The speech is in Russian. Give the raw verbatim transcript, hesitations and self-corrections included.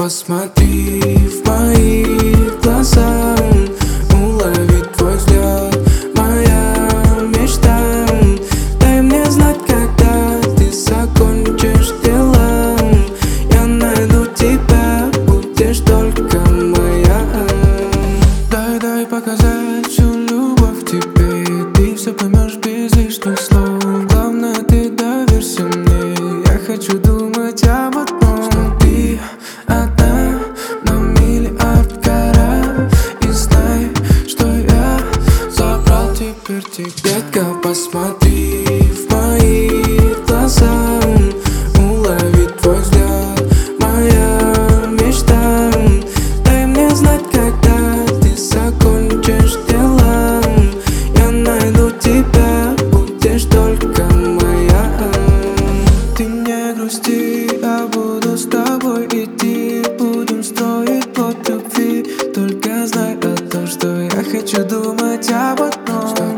посмотри в мои глаза, уловить твой взгляд, моя мечта. Дай мне знать, когда ты закончишь дела, я найду тебя, будешь только моя. Дай, дай показать всю любовь тебе, и ты все поймешь без лишних слов. Главное, ты доверься мне, я хочу думать об одном, что ты одна на миллиард карат. И знай, что я забрал теперь тебя. Детка, посмотри в мои глаза, уловить твой взгляд, моя мечта. Дай мне знать, когда ты закончишь дела, я найду тебя, будешь только моя. Ты не грусти, я буду с тобой идти, будем строить плод любви. Только знай о том, что я хочу думать об одном,